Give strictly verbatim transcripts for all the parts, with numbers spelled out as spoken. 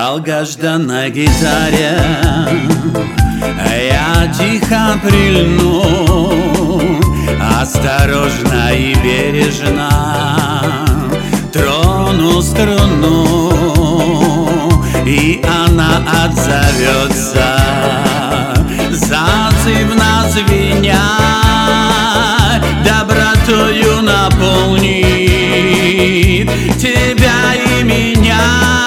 долгожданной гитаре я тихо прильну, осторожно и бережно трону струну, и она отзовется, зазывно звеня, добротою наполнит тебя и меня.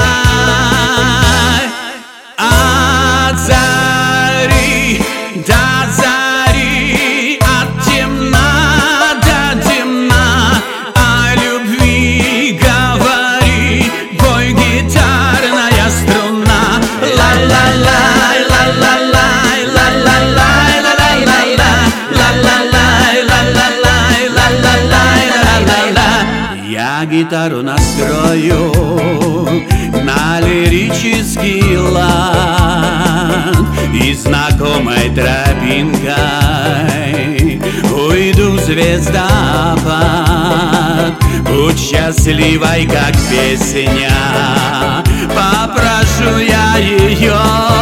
От зари до зари, от темна до темна, о любви говори, бой гитарная струна. Ла-ла-лай, ла-ла-лай, ла-ла-лай, ла-ла-лай, ла-ла-лай, ла-ла-лай, ла-ла-лай, ла-ла-ла. Я гитару настрою на лирический лад, и знакомой тропинкой уйду в звездопад. Будь счастливой, как песня, попрошу я ее,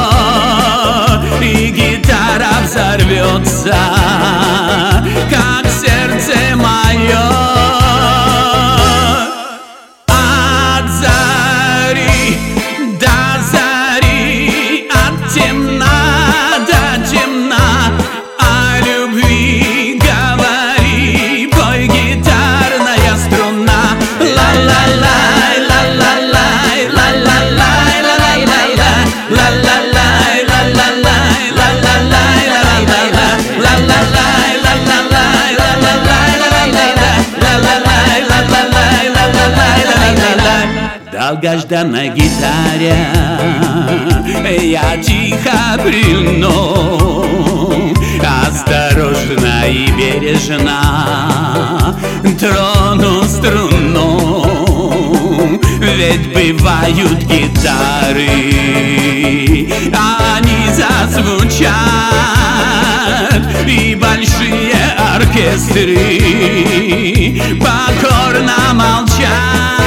и гитара взорвется, как сердце мое. Долгожданной гитаре я тихо прильну, осторожно и бережно трону струну. Ведь бывают гитары, они зазвучат, и большие оркестры покорно молчат.